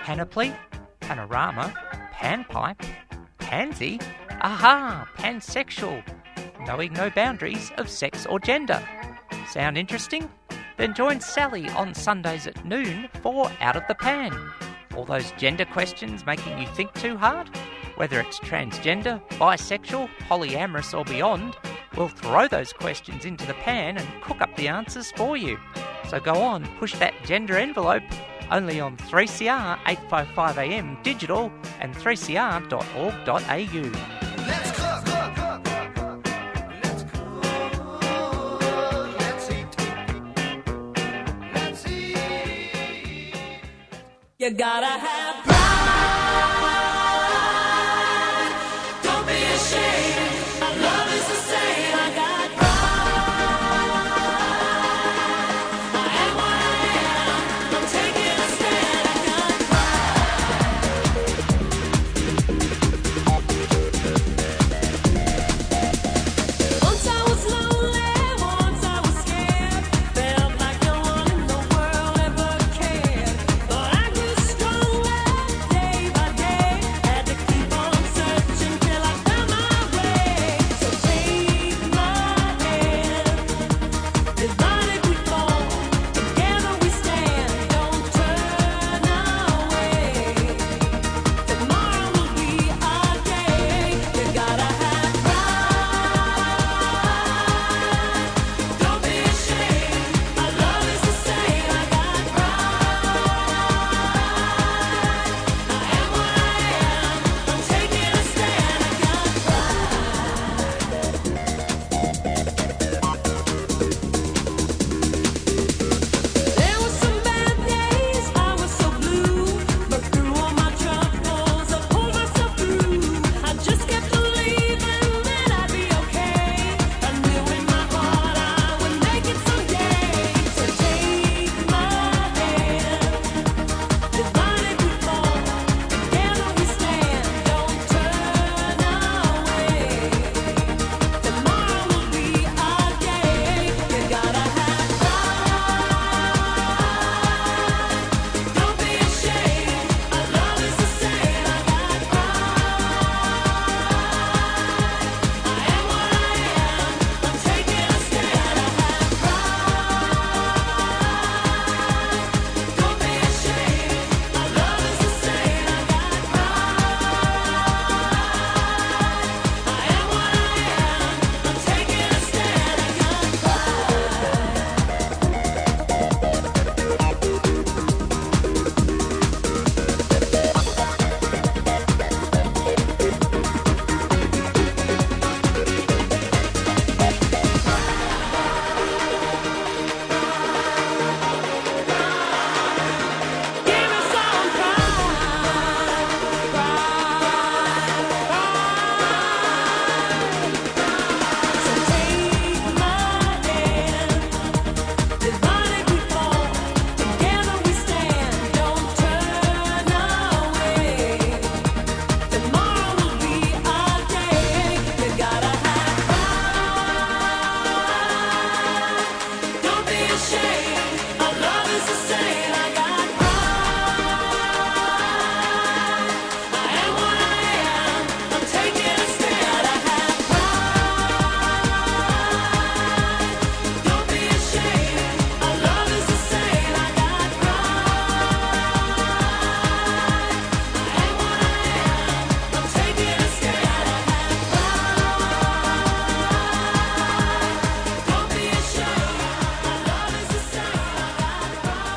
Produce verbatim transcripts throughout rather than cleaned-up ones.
panoply, panorama, panpipe, pansy, aha, pansexual, knowing no boundaries of sex or gender. Sound interesting? Then join Sally on Sundays at noon for Out of the Pan. All those gender questions making you think too hard? Whether it's transgender, bisexual, polyamorous or beyond, we'll throw those questions into the pan and cook up the answers for you. So go on, push that gender envelope, only on three C R eight fifty-five A M digital and three c r dot org dot a u. Let's cook, cook, cook, cook, cook. Let's cook, let's eat, let's eat. You gotta have pride. Don't be ashamed. Our love is the same. I got pride. I am what I am. I'm taking a stand. I got pride. Once I was lonely, once I was scared. Felt like no one in the world ever cared. But I grew stronger day by day. Had to keep on searching till I found my way. So take my hand. Divided we fall, together we stand. Don't turn away. Tomorrow will be our day. You gotta have pride. Don't be ashamed. Our love is the same. I got pride. I am what I am. I'm taking a stand. I got There were some bad days, I was so blue. But through all my troubles, I pulled myself through. I just kept believing that I'd be okay. I knew in my heart I would make it someday. So take my hand. Divided we fall, together we stand. Don't turn away. Tomorrow will be our day. You gotta have pride. Don't be ashamed. Our love is the same. I got pride. I am what I am. I'm taking a stand. I have pride. Don't be ashamed. Our love is the same. I got pride. I am what I am. I'm taking a stand. I got Give me some pride, pride, pride. So take my hand. Divided we fall, together we stand. Don't turn away. Tomorrow will be our day. You gotta have pride. Don't be ashamed. Our love is the same. I got pride. I am what I am. I'm taking a stand. I have pride. Don't be ashamed. Our love is the same. I got pride. I am what I am. I'm taking a stand. I have pride. Don't be ashamed. Our love is the same. I got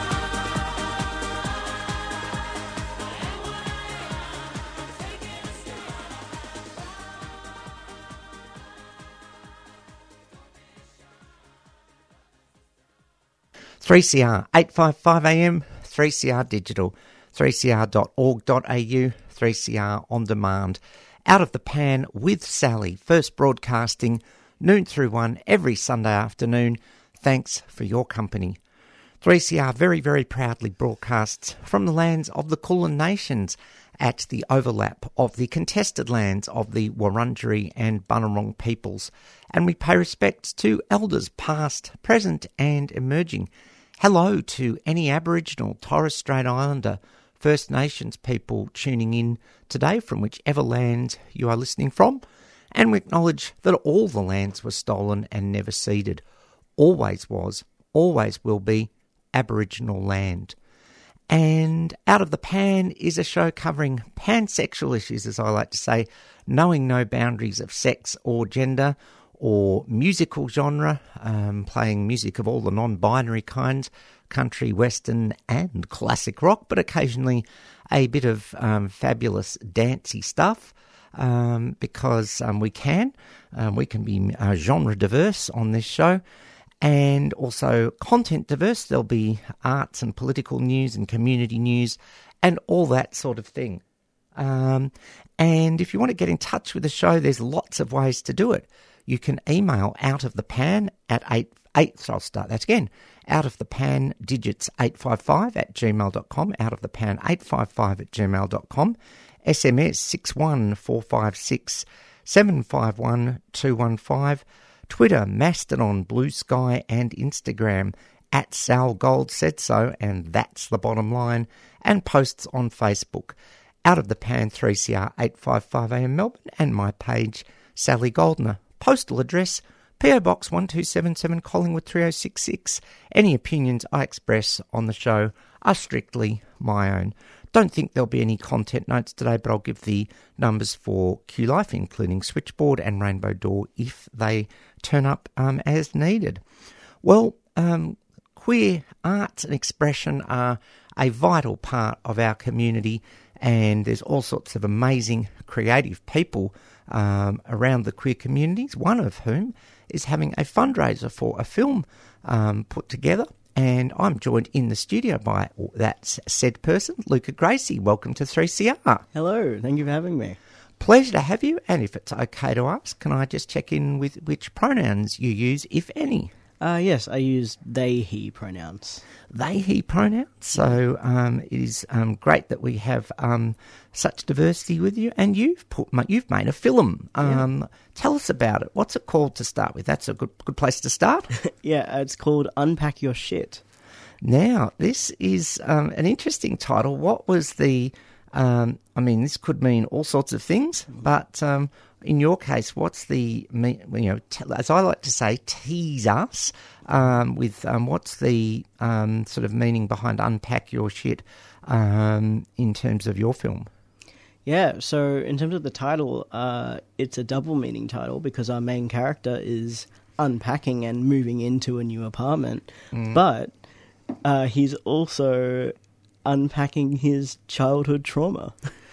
three C R eight fifty-five A M, three C R digital, three c r dot org dot a u, three C R on demand. Out of the Pan with Sally, first broadcasting noon through one every Sunday afternoon. Thanks for your company. three C R very, very proudly broadcasts from the lands of the Kulin Nations at the overlap of the contested lands of the Wurundjeri and Bunurong peoples, and we pay respects to elders past, present and emerging. Hello to any Aboriginal, Torres Strait Islander, First Nations people tuning in today from whichever land you are listening from, and we acknowledge that all the lands were stolen and never ceded. Always was, always will be Aboriginal land. And Out of the Pan is a show covering pansexual issues, as I like to say, knowing no boundaries of sex or gender or musical genre, um, playing music of all the non-binary kinds, country, western and classic rock, but occasionally a bit of um, fabulous dancey stuff, um, because um, we can. Um, we can be uh, genre diverse on this show. And also content diverse. There'll be arts and political news and community news and all that sort of thing. Um, and if you want to get in touch with the show, there's lots of ways to do it. You can email out of the pan at eight, eight so I'll start that again, out of the pan digits eight five five at gmail dot com, out of the pan eight five five at gmail dot com, S M S six one four five six seven five one two one five, Twitter, Mastodon, Blue Sky and Instagram at Sal Gold Said So, and that's the bottom line, and posts on Facebook, Out of the Pan three C R eight fifty-five A M Melbourne, and my page, Sally Goldner. Postal address, P O Box one two seven seven, Collingwood three oh six six. Any opinions I express on the show are strictly my own. Don't think there'll be any content notes today, but I'll give the numbers for Q Life, including Switchboard and Rainbow Door, if they turn up um, as needed. Well, um, queer arts and expression are a vital part of our community, and there's all sorts of amazing creative people um, around the queer communities, one of whom is having a fundraiser for a film um, put together. And I'm joined in the studio by that said person, Luca Gracie. Welcome to three C R. Hello, thank you for having me. Pleasure to have you. And if it's okay to ask, can I just check in with which pronouns you use, if any? Uh, yes, I use they, he pronouns. They, he pronouns. So um, it is um, great that we have um, such diversity with you. And you've put, you've made a film. Um, yeah. Tell us about it. What's it called to start with? That's a good good place to start. Yeah, it's called Unpack Your Shit. Now, this is um, an interesting title. What was the... Um, I mean, this could mean all sorts of things, but um, in your case, what's the, you know, t- as I like to say, tease us um, with um, what's the um, sort of meaning behind Unpack Your Shit um, in terms of your film? Yeah, so in terms of the title, uh, it's a double meaning title because our main character is unpacking and moving into a new apartment, mm. but uh, he's also unpacking his childhood trauma.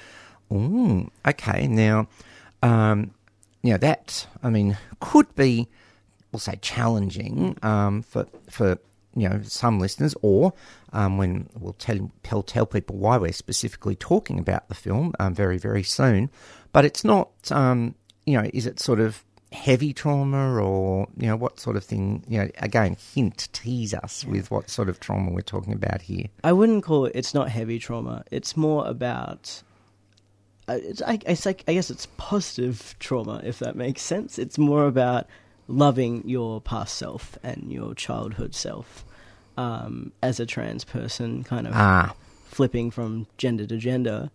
Ooh, okay. Now, um, you know, that, I mean, could be, we'll say, challenging um, for, for, you know, some listeners, or um, when we'll tell, tell tell people why we're specifically talking about the film um, very, very soon. But it's not, um, you know, is it sort of heavy trauma, or, you know, what sort of thing, you know, again, hint, tease us with what sort of trauma we're talking about here. I wouldn't call it, it's not heavy trauma. It's more about, uh, it's, I, it's like, I guess it's positive trauma, if that makes sense. It's more about loving your past self and your childhood self um, as a trans person, kind of ah. flipping from gender to gender.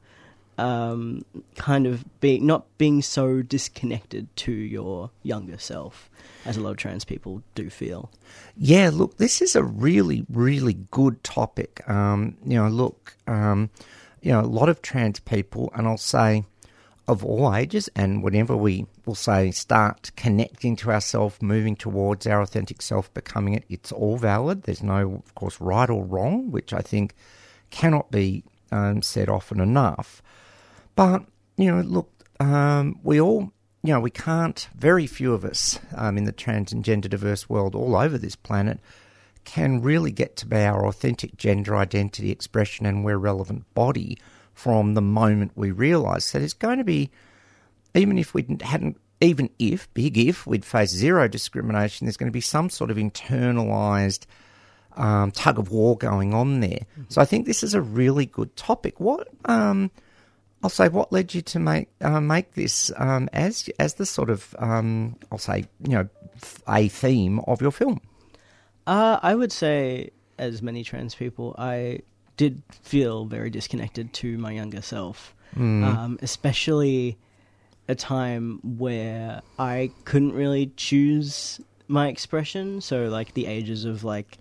Um, kind of being not being so disconnected to your younger self, as a lot of trans people do feel. Yeah, look, this is a really, really good topic. Um, you know, look, um, you know, a lot of trans people, and I'll say of all ages, and whenever we will say start connecting to ourselves, moving towards our authentic self, becoming it, it's all valid. There's no, of course, right or wrong, which I think cannot be um, said often enough. But, you know, look, um, we all, you know, we can't, very few of us um, in the trans and gender diverse world all over this planet can really get to be our authentic gender identity, expression and where relevant body from the moment we realise that it's going to be, even if we hadn't, even if, big if, we'd face zero discrimination, there's going to be some sort of internalised um, tug of war going on there. Mm-hmm. So I think this is a really good topic. What... Um, I'll say, what led you to make uh, make this um, as as the sort of um, I'll say, you know, a theme of your film? Uh, I would say, as many trans people, I did feel very disconnected to my younger self, Mm. um, especially a time where I couldn't really choose my expression. So, like, the ages of, like,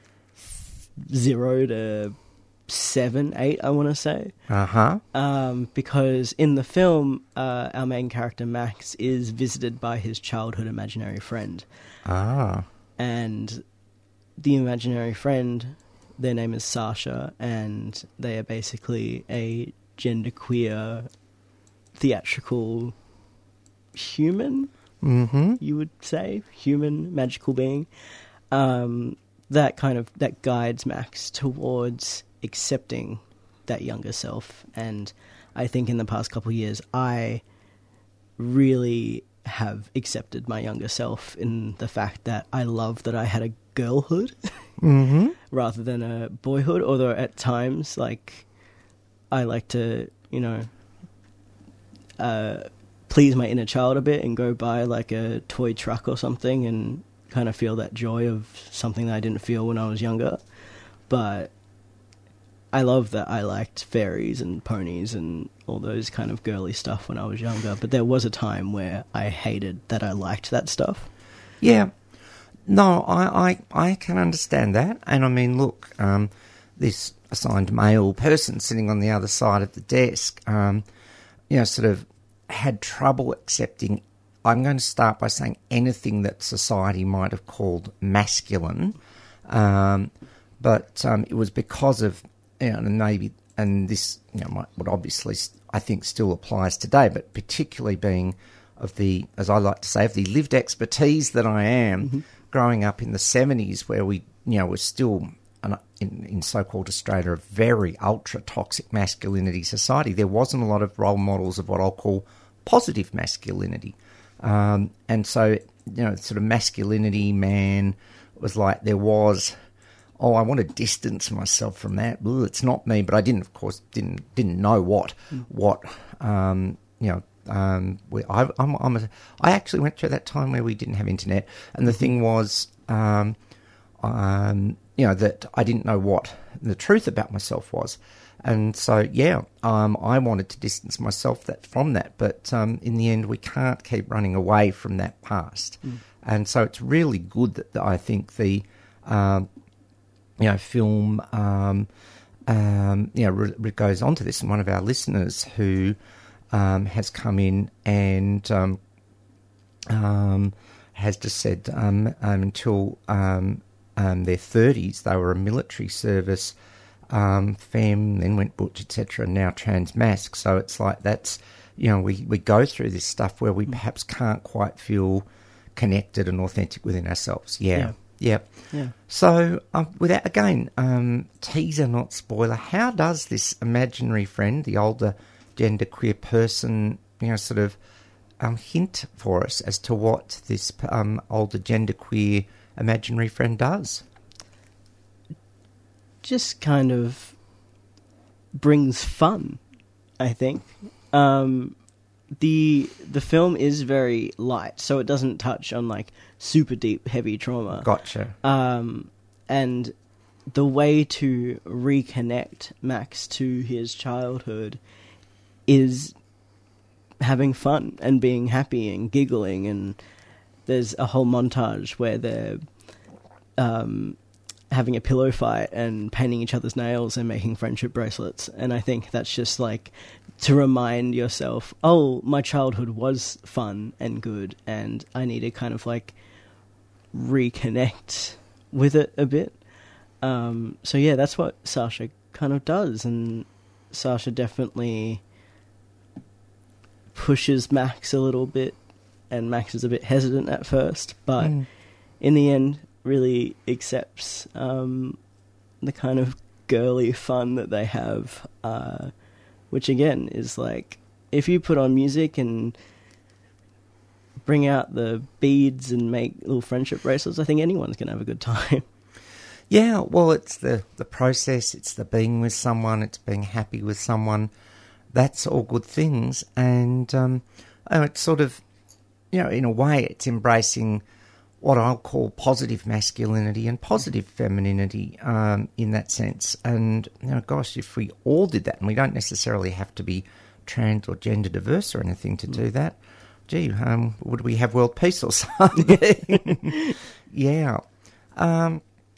zero to seven, eight, I want to say. Uh-huh. Um, because in the film, uh, our main character, Max, is visited by his childhood imaginary friend. Ah. And the imaginary friend, their name is Sasha, and they are basically a genderqueer, theatrical human, Mm-hmm. you would say, human magical being, um, that kind of that guides Max towards accepting that younger self. And I think in the past couple of years, I really have accepted my younger self in the fact that I love that I had a girlhood Mm-hmm. rather than a boyhood. Although at times, like, I like to, you know, uh, please my inner child a bit and go buy like a toy truck or something and kind of feel that joy of something that I didn't feel when I was younger. But I love that I liked fairies and ponies and all those kind of girly stuff when I was younger. But there was a time where I hated that I liked that stuff. Yeah. No, I, I, I can understand that. And I mean, look, um, this assigned male person sitting on the other side of the desk, um, you know, sort of had trouble accepting, I'm going to start by saying anything that society might have called masculine. Um, but um, it was because of, you know, and maybe, and this, you know, might, would obviously, I think, still applies today, but particularly being of the, as I like to say, of the lived expertise that I am, mm-hmm. growing up in the seventies where we, you know, were still, an, in, in so-called Australia, a very ultra-toxic masculinity society. There wasn't a lot of role models of what I'll call positive masculinity. Um, and so, you know, sort of masculinity, man, was like there was, oh, I want to distance myself from that. Ugh, it's not me. But I didn't, of course, didn't didn't know what, mm. what um, you know, Um, we, I, I'm, I'm a, I actually went through that time where we didn't have internet, and the thing was, um, um, you know, that I didn't know what the truth about myself was, and so yeah, um, I wanted to distance myself that from that, but um, in the end, we can't keep running away from that past, mm. and so it's really good that, that I think the, um, you know, film, um, um, you know, re- re- goes on to this, and one of our listeners who. Um, has come in and um, um, has just said um, um, until um, um, their thirties they were a military service um, femme, then went butch, et cetera, and now trans-masc. So it's like that's, you know, we, we go through this stuff where we perhaps can't quite feel connected and authentic within ourselves. Yeah. Yeah. Yeah. Yeah. So, um, without, again, um, teaser, not spoiler, how does this imaginary friend, the older genderqueer person, you know, sort of um, hint for us as to what this um, older genderqueer imaginary friend does? Just kind of brings fun, I think. Um, the the film is very light, so it doesn't touch on like super deep, heavy trauma. Gotcha. Um, and the way to reconnect Max to his childhood is having fun and being happy and giggling, and there's a whole montage where they're um, having a pillow fight and painting each other's nails and making friendship bracelets, and I think that's just like to remind yourself, oh, my childhood was fun and good, and I need to kind of like reconnect with it a bit. Um, so yeah, that's what Sasha kind of does, and Sasha definitely pushes Max a little bit, and Max is a bit hesitant at first, but mm. in the end really accepts um, the kind of girly fun that they have, uh, which again is like, if you put on music and bring out the beads and make little friendship bracelets, I think anyone's going to have a good time. Yeah, well, it's the, the process, it's the being with someone, it's being happy with someone. That's all good things, and um, oh, it's sort of, you know, in a way, it's embracing what I'll call positive masculinity and positive femininity um, in that sense. And, you know, gosh, if we all did that, and we don't necessarily have to be trans or gender diverse or anything to do that, gee, um, would we have world peace or something? Yeah. Um,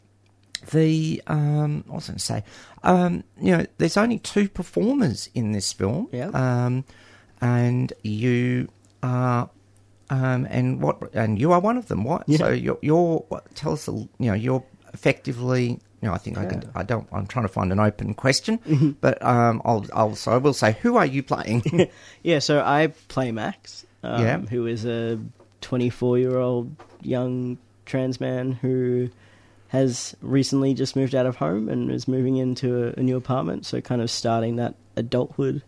the, um, what was I going to say? Um, you know, there's only two performers in this film. Yeah. Um, and you are... Um, and what? And you are one of them. What? Yeah. So you're, you're. What, tell us. A, you know, you're effectively. You know, I think I Yeah. can. I don't. I'm trying to find an open question, Mm-hmm. but um, I'll. I'll. So I will say, who are you playing? Yeah, so I play Max, um, Yeah. who is a twenty-four-year-old young trans man who has recently just moved out of home and is moving into a, a new apartment, so kind of starting that adulthood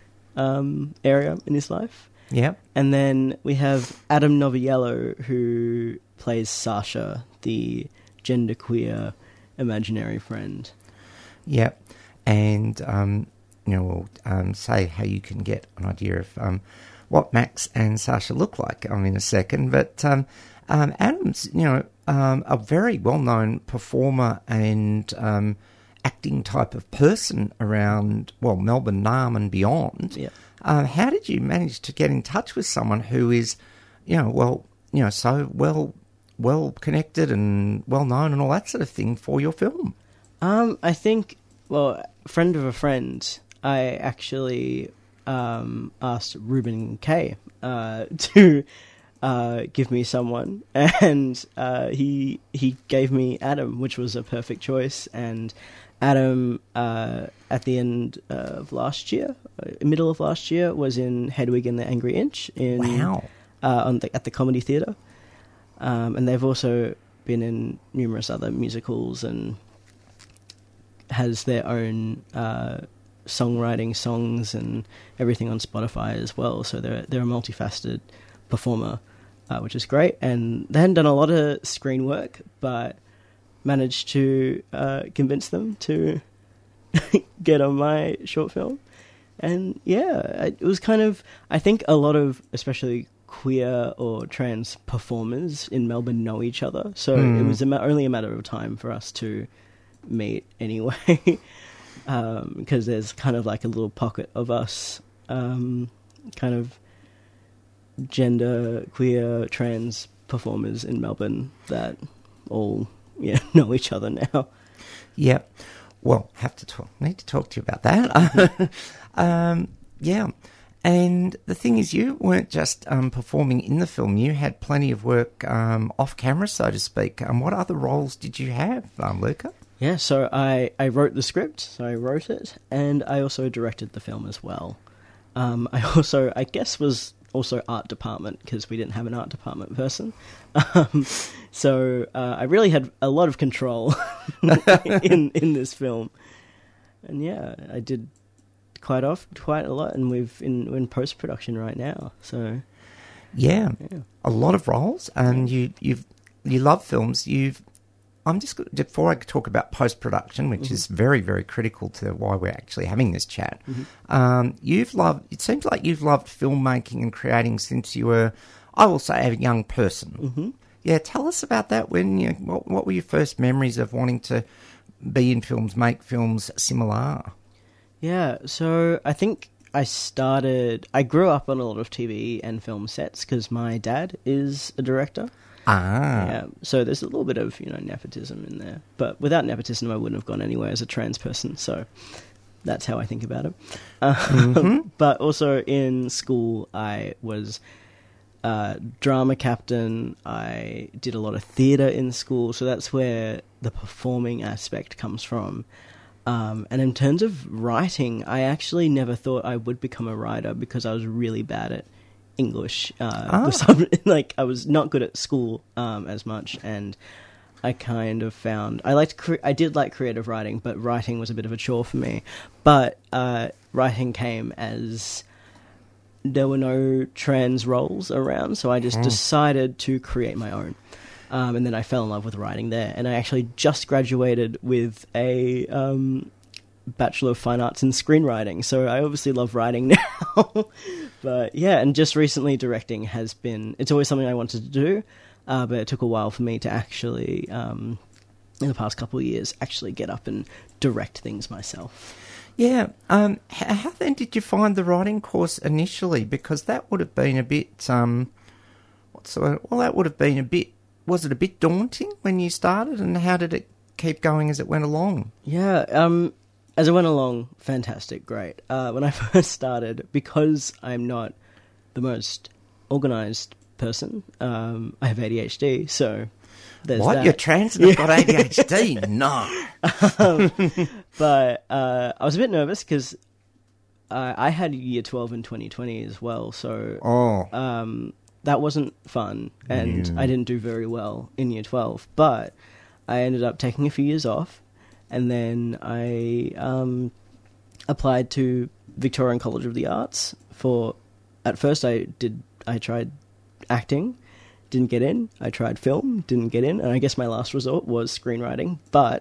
um, area in his life. Yeah. And then we have Adam Noviello, who plays Sasha, the genderqueer imaginary friend. Yeah. And um, you know, we'll um, say how you can get an idea of um, what Max and Sasha look like um, in a second. But um, um, Adam's, you know, um, a very well-known performer and um, acting type of person around, well, Melbourne, Naarm and beyond. Yeah. Uh, how did you manage to get in touch with someone who is, you know, well, you know, so well, well connected and well known and all that sort of thing for your film? Um, I think, well, friend of a friend, I actually um, asked Ruben K uh, to uh, give me someone, and uh, he he gave me Adam, which was a perfect choice. And Adam, uh, at the end of last year, uh, middle of last year, was in Hedwig and the Angry Inch in Wow. uh, on the, at the Comedy Theatre, um, and they've also been in numerous other musicals and has their own uh, songwriting, songs, and everything on Spotify as well. So they're they're a multifaceted performer, uh, which is great. And they hadn't done a lot of screen work, but managed to uh, convince them to get on my short film. And yeah, it was kind of, I think a lot of, especially queer or trans performers in Melbourne know each other. So Mm. it was a ma- only a matter of time for us to meet anyway. um, because there's kind of like a little pocket of us, um, kind of gender, queer, trans performers in Melbourne that all yeah know each other now. Yeah. Well, have to talk. Need to talk to you about that. um, yeah. And the thing is, you weren't just um, performing in the film. You had plenty of work um, off camera, so to speak. Um, what other roles did you have, um, Luca? Yeah, so I, I wrote the script, so I wrote it, and I also directed the film as well. Um, I also, I guess, was also art department, because we didn't have an art department person. Um, so uh, I really had a lot of control in in this film. And yeah, I did quite off, quite a lot, and we've in, we're in post-production right now, so... Yeah, Yeah. a lot of roles, and you you've you love films. You've I'm just gonna- before I talk about post production, which is very very critical to why we're actually having this chat. Um, you've loved. It seems like you've loved filmmaking and creating since you were, I will say, a young person. Mm-hmm. Yeah, tell us about that. When you what, what were your first memories of wanting to be in films, make films similar? Yeah, so I think I started... I grew up on a lot of T V and film sets because my dad is a director. Ah, Yeah, so there's a little bit of, you know, nepotism in there. But without nepotism, I wouldn't have gone anywhere as a trans person, so that's how I think about it. Um, But also in school, I was uh, drama captain. I did a lot of theatre in school, so that's where the performing aspect comes from. Um, and in terms of writing, I actually never thought I would become a writer because I was really bad at English. Uh, Ah. with some- like I was not good at school um, as much, and I kind of found I liked. Cre- I did like creative writing, but writing was a bit of a chore for me. But uh, writing came as there were no trans roles around, so I just decided to create my own. Um, and then I fell in love with writing there. And I actually just graduated with a um, Bachelor of Fine Arts in Screenwriting. So I obviously love writing now. But yeah, and just recently directing has been... It's always something I wanted to do. uh, but it took a while for me to actually, um, in the past couple of years, actually get up and direct things myself. Yeah. Um, how, how then did you find the writing course initially? Because that would have been a bit, um, what's the word? Well, that would have been a bit, was it a bit daunting when you started? And how did it keep going as it went along? Yeah, um, as it went along, fantastic, great. Uh, when I first started, because I'm not the most organised person, um, I have A D H D, so there's What? that. You're trans and have got A D H D? No. um, but uh, I was a bit nervous because uh, I had year twelve in twenty twenty as well, so Oh. um, that wasn't fun, and Yeah. I didn't do very well in year twelve. But I ended up taking a few years off, and then I um, applied to Victorian College of the Arts for. At first, I did. I tried acting, didn't get in. I tried film, didn't get in, and I guess my last resort was screenwriting. But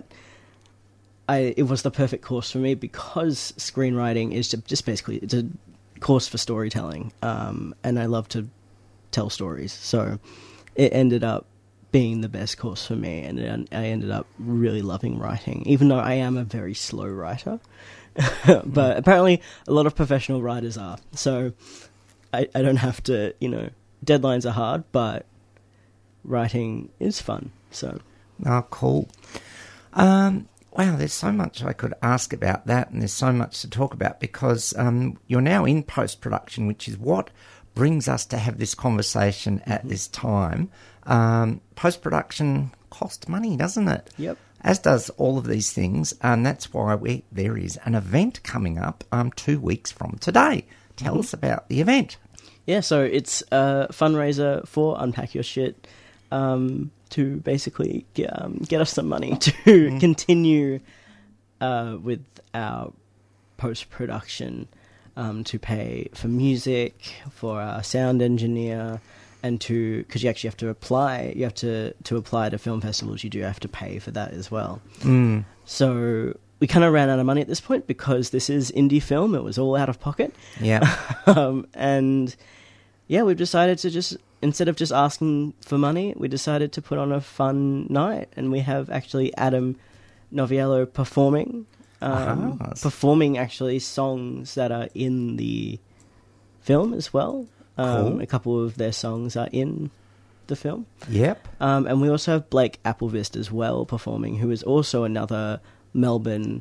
I, it was the perfect course for me because screenwriting is ju- just basically it's a course for storytelling, um, and I love to tell stories. So it ended up being the best course for me, and it, I ended up really loving writing, even though I am a very slow writer. But apparently, a lot of professional writers are. So I, I don't have to, you know, deadlines are hard, but writing is fun. So Oh, cool. Um, wow, there's so much I could ask about that, and there's so much to talk about because um, you're now in post-production, which is what brings us to have this conversation at Mm-hmm. this time. Um, post-production costs money, doesn't it? Yep. As does all of these things, and that's why we, there is an event coming up um, two weeks from today. Tell Mm-hmm. us about the event. yeah, so it's a fundraiser for Unpack Your Shit, um, to basically get, um, get us some money to continue uh, with our post-production, um, to pay for music, for our sound engineer, and to, because you actually have to apply, you have to, to apply to film festivals, you do have to pay for that as well. Mm. So we kind of ran out of money at this point because this is indie film, it was all out of pocket. Yeah. um, and yeah, we've decided to just, instead of just asking for money, we decided to put on a fun night, and we have actually Adam Noviello performing, um, Ah. performing actually songs that are in the film as well. Um, Cool. A couple of their songs are in the film. Yep. Um, and we also have Blake Applevist as well performing, who is also another Melbourne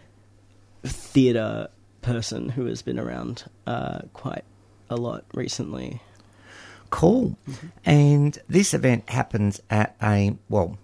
theatre person who has been around uh, quite a lot recently. Cool. And this event happens at a, well,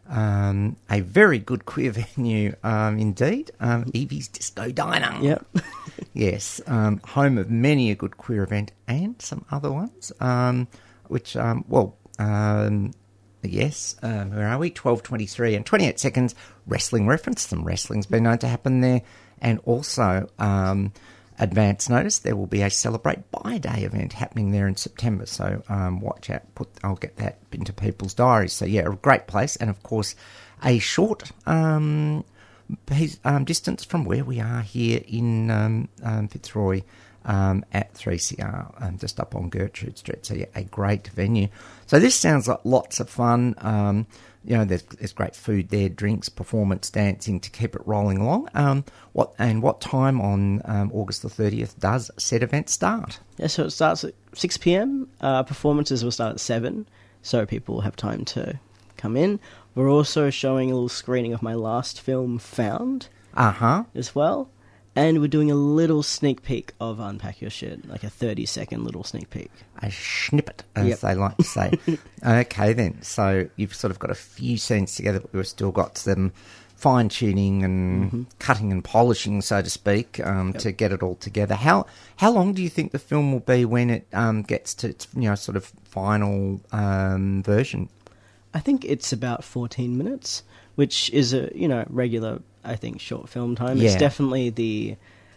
um, a very good queer venue um, indeed, um, Evie's Disco Diner. Yep. Yes, um, home of many a good queer event and some other ones, um, which, um, well, um, yes, um, where are we? twelve twenty-three and twenty-eight seconds, wrestling reference. Some wrestling's been known to happen there. And also, um, advance notice, there will be a Celebrate Bi Day event happening there in September. So um, watch out. Put I'll get that into people's diaries. So, yeah, a great place. And, of course, a short um, piece, um, distance from where we are here in um, um, Fitzroy um, at three C R, um, just up on Gertrude Street. So, yeah, a great venue. So this sounds like lots of fun. Um, you know, there's, there's great food there, drinks, performance, dancing to keep it rolling along. Um, what and what time on um, August the thirtieth does said event start? Yeah, so it starts at six p.m. Uh, performances will start at seven, so people have time to come in. We're also showing a little screening of my last film, Found, Uh-huh. as well. And we're doing a little sneak peek of Unpack Your Shit, like a thirty-second little sneak peek. A snippet, as Yep. they like to say. Okay, then. So you've sort of got a few scenes together, but we've still got some fine-tuning and Mm-hmm. cutting and polishing, so to speak, um, to get it all together. How how long do you think the film will be when it um, gets to its, you know, sort of final um, version? I think it's about fourteen minutes, which is a, you know, regular, I think, short film time. Yeah. It's definitely the...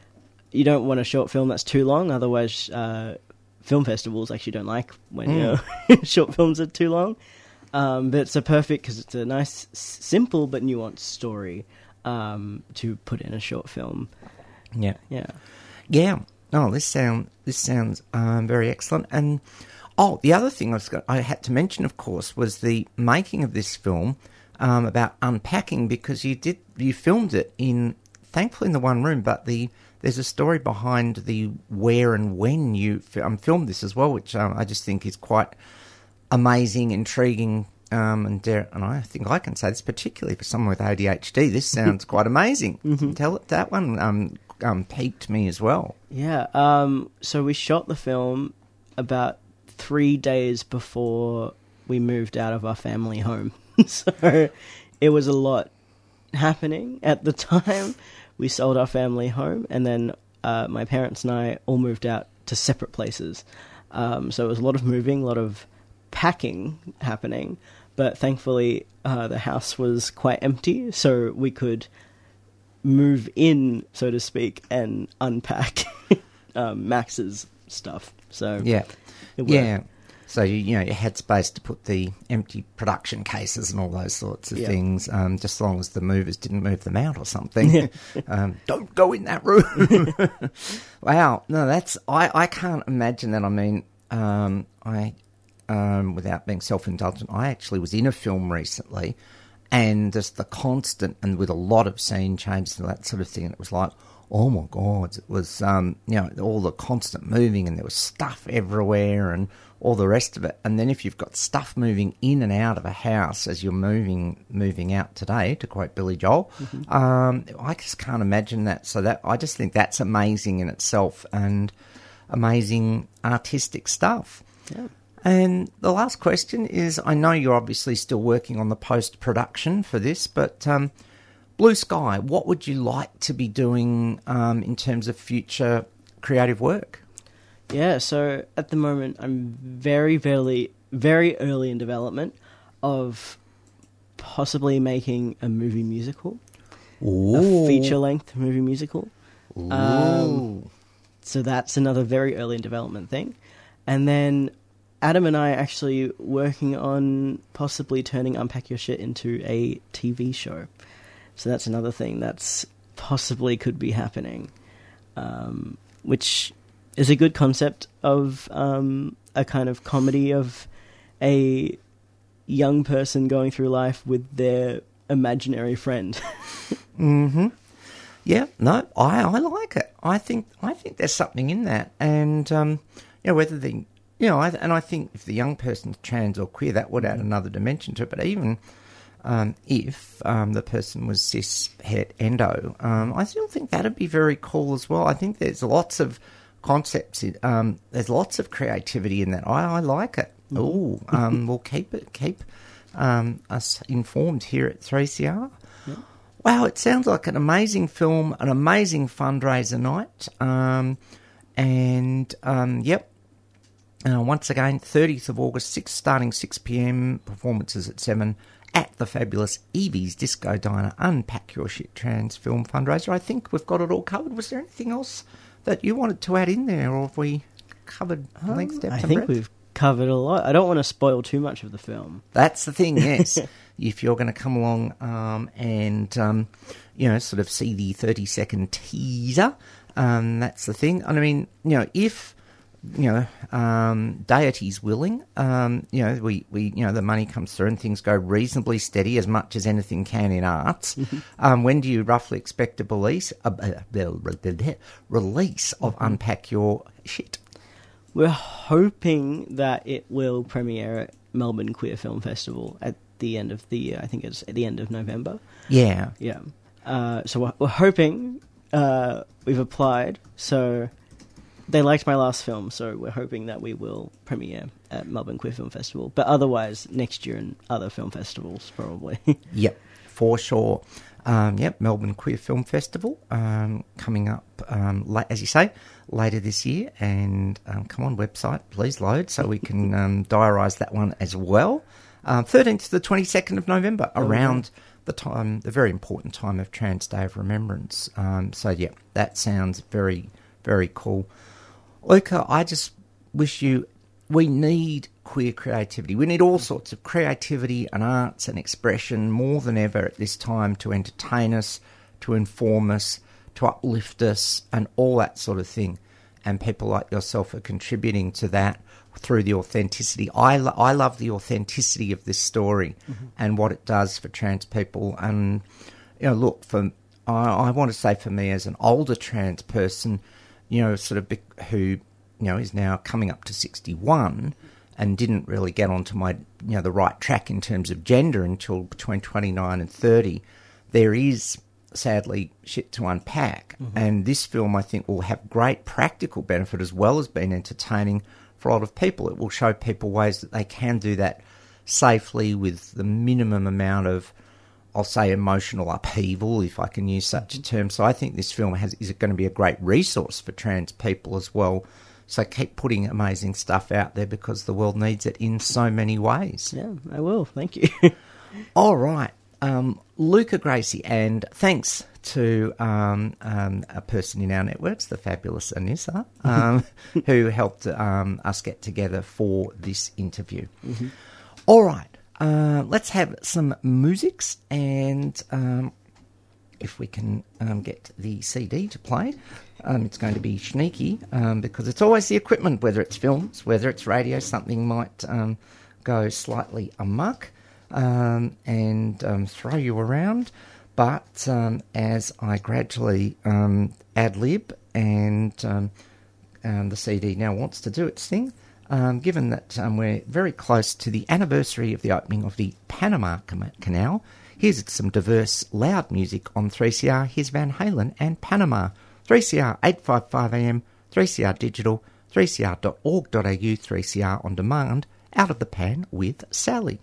You don't want a short film that's too long, otherwise uh, film festivals actually don't like when Mm. your short films are too long. Um, but it's a perfect, because it's a nice, s- simple but nuanced story um, to put in a short film. Yeah. Yeah. Yeah. Oh, this sound this sounds um, very excellent. And Oh, the other thing I, was going, I had to mention, of course, was the making of this film um, about unpacking, because you did you filmed it in, thankfully, in the one room, but the there's a story behind the where and when you um, filmed this as well, which um, I just think is quite amazing, intriguing, um, and dare, and I think I can say this, particularly for someone with A D H D, this sounds quite amazing. Mm-hmm. Tell it that one um, um, piqued me as well. Yeah. Um, so we shot the film about three days before we moved out of our family home. So it was a lot happening at the time. We sold our family home, and then uh, my parents and I all moved out to separate places. Um, so it was a lot of moving, a lot of packing happening. But thankfully, uh, the house was quite empty, so we could move in, so to speak, and unpack um, Max's stuff. So Yeah. it worked. Yeah. So, you, you know, you had space to put the empty production cases and all those sorts of Yeah. things, um, just as long as the movers didn't move them out or something. um, don't go in that room. Wow. No, that's... I, I can't imagine that. I mean, um, I... Um, without being self-indulgent, I actually was in a film recently, and just the constant, and with a lot of scene changes and that sort of thing, and it was like, oh my God, it was, um, you know, all the constant moving, and there was stuff everywhere and all the rest of it. And then if you've got stuff moving in and out of a house as you're moving moving out today, to quote Billy Joel, mm-hmm. um, I just can't imagine that. So that I just think that's amazing in itself, and amazing artistic stuff. Yeah. And the last question is, I know you're obviously still working on the post-production for this, but um, Blue Sky, what would you like to be doing um, in terms of future creative work? Yeah, so at the moment I'm very, very, very early in development of possibly making a movie musical, Ooh. a feature-length movie musical. Ooh. Um, so that's another very early in development thing. And then Adam and I are actually working on possibly turning Unpack Your Shit into a T V show. So that's another thing that's possibly could be happening, um, which is a good concept of um, a kind of comedy of a young person going through life with their imaginary friend. Mm-hmm. Yeah, no, I, I like it. I think I think there's something in that, and um, you know, whether the you know, I, and I think if the young person's trans or queer, that would add another dimension to it. But even um, if um, the person was cis, het, endo, um, I still think that'd be very cool as well. I think there's lots of concepts. In, um, there's lots of creativity in that. I, I like it. Mm. Oh, um, we'll keep it keep um, us informed here at three C R. Yeah. Wow, it sounds like an amazing film, an amazing fundraiser night, um, and um, yep. Uh, once again, thirtieth of August, six, starting six p.m, performances at seven at the fabulous Evie's Disco Diner, Unpack Your Shit Trans Film Fundraiser. I think we've got it all covered. Was there anything else that you wanted to add in there, or have we covered Um, length, depth, I and think breadth? we've covered a lot. I don't want to spoil too much of the film. That's the thing, yes. If you're going to come along um, and, um, you know, sort of see the thirty-second teaser, um, that's the thing. And I mean, you know, if... you know, um, deity's willing, um, you know, we, we, you know, the money comes through and things go reasonably steady as much as anything can in arts. um, when do you roughly expect a release, uh, uh, release of Unpack Your Shit? We're hoping that it will premiere at Melbourne Queer Film Festival at the end of the year. I think it's at the end of November. Yeah. Yeah. Uh, so we're, we're hoping, uh, we've applied, so... They liked my last film, so we're hoping that we will premiere at Melbourne Queer Film Festival. But otherwise, next year in other film festivals, probably. Yep, for sure. Um, yep, Melbourne Queer Film Festival um, coming up, um, la- as you say, later this year. And um, come on, website, please load so we can um, diarise that one as well. Um, thirteenth to the twenty-second of November, around the time, the very important time of Trans Day of Remembrance. Um, so, yeah, that sounds very, very cool. Luca, I just wish you... We need queer creativity. We need all sorts of creativity and arts and expression more than ever at this time to entertain us, to inform us, to uplift us, and all that sort of thing. and people like yourself are contributing to that through the authenticity. I, lo- I love the authenticity of this story mm-hmm. and what it does for trans people. And, you know, look, for I, I want to say for me as an older trans person, you know, sort of be, who, you know, is now coming up to sixty-one and didn't really get onto my, you know, the right track in terms of gender until between twenty-nine and thirty, there is sadly shit to unpack. Mm-hmm. And this film, I think, will have great practical benefit as well as being entertaining for a lot of people. It will show people ways that they can do that safely with the minimum amount of, I'll say, emotional upheaval, if I can use such a term. So I think this film has is going to be a great resource for trans people as well. So keep putting amazing stuff out there because the world needs it in so many ways. Yeah, I will. Thank you. All right. Um, Luca Gracie, and thanks to um, um, a person in our networks, the fabulous Anissa, um, who helped um, us get together for this interview. Mm-hmm. All right. Uh, let's have some musics, and um, if we can um, get the C D to play, um, it's going to be sneaky um, because it's always the equipment, whether it's films, whether it's radio, something might um, go slightly amok um, and um, throw you around. But um, as I gradually um, ad-lib and um, um, the C D now wants to do its thing, Um, given that um, we're very close to the anniversary of the opening of the Panama Canal, here's some diverse, loud music on three C R. Here's Van Halen and Panama. three C R eight fifty-five A M, three C R Digital, three c r dot org dot a u, three C R On Demand, Out of the Pan with Sally.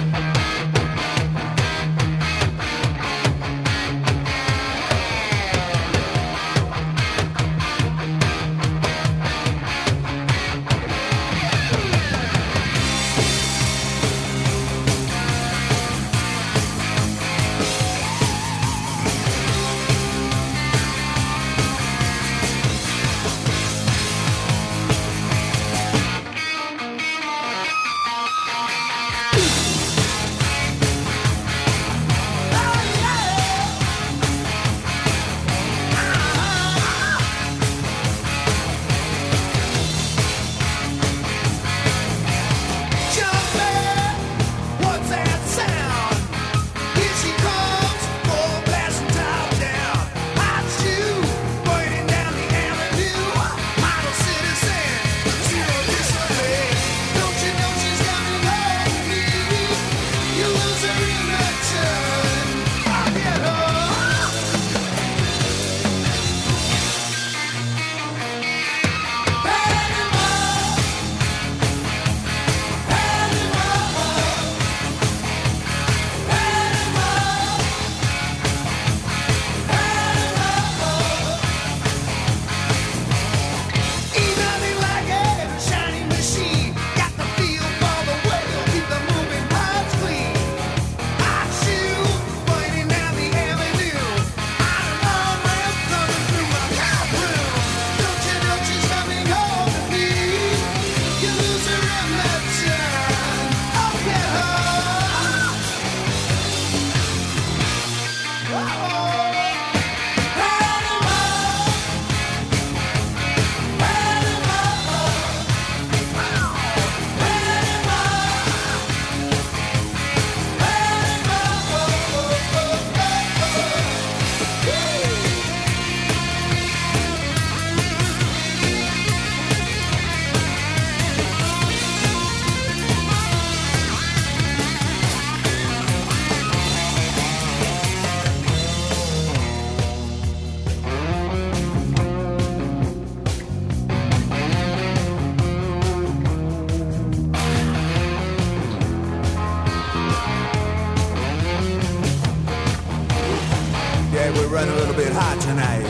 running a little bit hot tonight.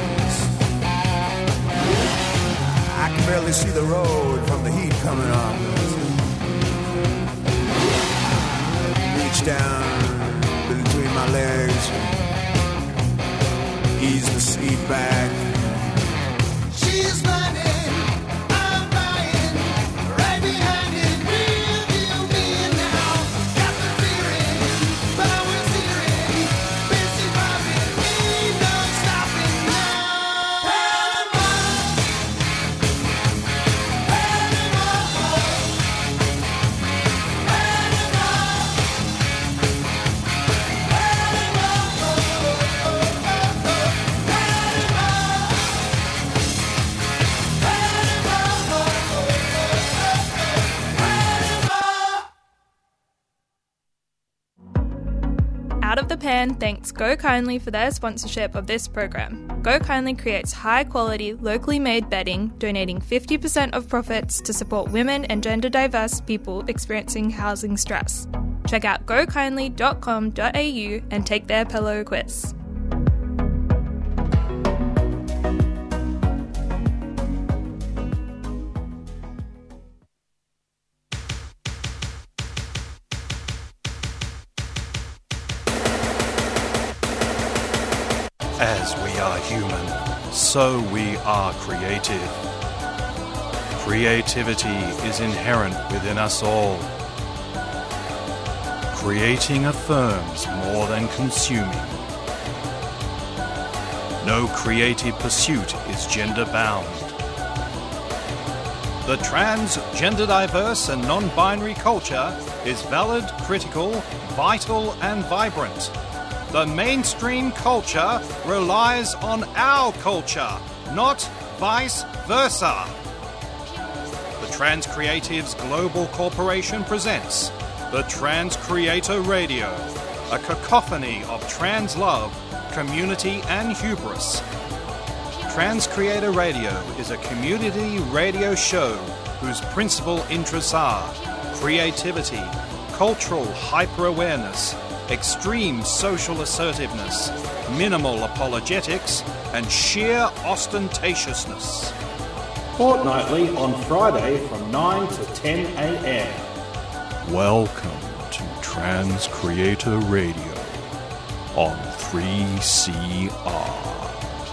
I can barely see the road from the heat coming on. Reach down between my legs, ease the seat back. She's running, I'm buying, right behind it, real deal me now. Got the feeling, power steering, busy bobbing, ain't no stopping now. Panama, Pan thanks Go Kindly for their sponsorship of this program. Go Kindly creates high-quality, locally made bedding, donating fifty percent of profits to support women and gender-diverse people experiencing housing stress. Check out go kindly dot com dot a u and take their pillow quiz. As we are human, so we are creative. Creativity is inherent within us all. Creating affirms more than consuming. No creative pursuit is gender-bound. The trans, gender-diverse and non-binary culture is valid, critical, vital and vibrant. The mainstream culture relies on our culture, not vice versa. The Trans Creatives Global Corporation presents the Trans Creator Radio, a cacophony of trans love, community and hubris. Trans Creator Radio is a community radio show whose principal interests are creativity, cultural hyper-awareness, extreme social assertiveness, minimal apologetics, and sheer ostentatiousness. Fortnightly on Friday from nine to ten a.m. Welcome to Trans Creator Radio on three C R.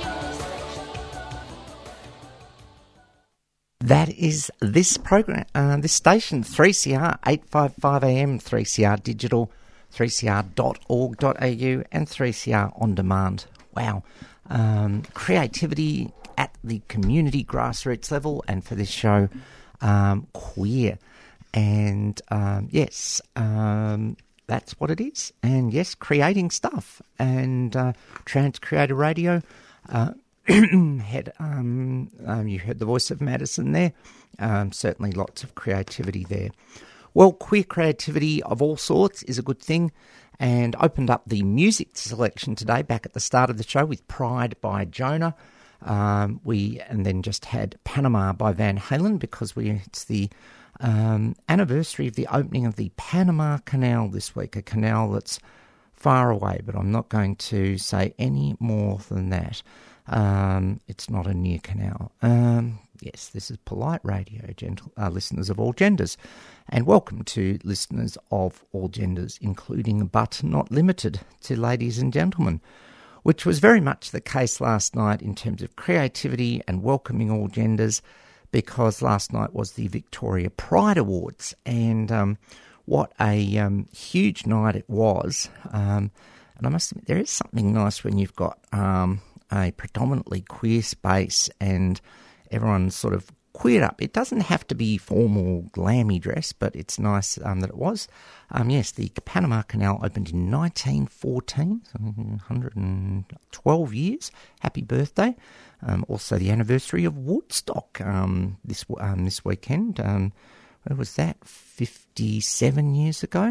That is this program, uh, this station, three C R, eight fifty-five A M, three C R Digital, three c r dot org dot a u and three C R On Demand. Wow. Um, creativity at the community grassroots level, and for this show, um, queer. And um, yes, um, that's what it is. And yes, creating stuff. And uh, Trans Creator Radio, uh, had, um, um, you heard the voice of Madison there. Um, certainly lots of creativity there. Well, queer creativity of all sorts is a good thing, and opened up the music selection today back at the start of the show with Pride by Jonah. Um, we and then just had Panama by Van Halen because we it's the um, anniversary of the opening of the Panama Canal this week, a canal that's far away, but I'm not going to say any more than that. Um, it's not a near canal. Um, yes, this is polite radio, gentle uh, listeners of all genders. And welcome to listeners of all genders, including but not limited to ladies and gentlemen, which was very much the case last night in terms of creativity and welcoming all genders, because last night was the Victoria Pride Awards, and um, what a um, huge night it was. Um, and I must admit, there is something nice when you've got um, a predominantly queer space and everyone's sort of queered up. It doesn't have to be formal, glammy dress, but it's nice um, that it was. Um, yes, the Panama Canal opened in nineteen fourteen, so one hundred twelve years. Happy birthday. Um, also the anniversary of Woodstock um, this um, this weekend. Um, where was that? fifty-seven years ago.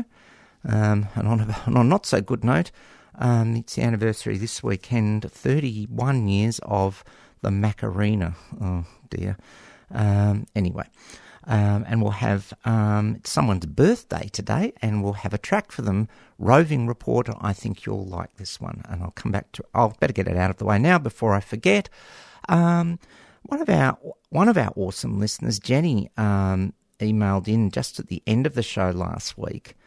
Um, and on a, on a not so good note, um, it's the anniversary this weekend, thirty-one years of the Macarena. Oh dear. Um, anyway, um, and we'll have um, someone's birthday today, and we'll have a track for them. Roving Reporter, I think you'll like this one, and I'll come back to. I'll better get it out of the way now before I forget. Um, one of our one of our awesome listeners, Jenny, um, emailed in just at the end of the show last week,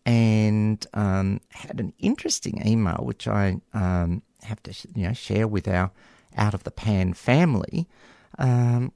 and um, had an interesting email which I um, have to you know share with our Out of the Pan family. Um,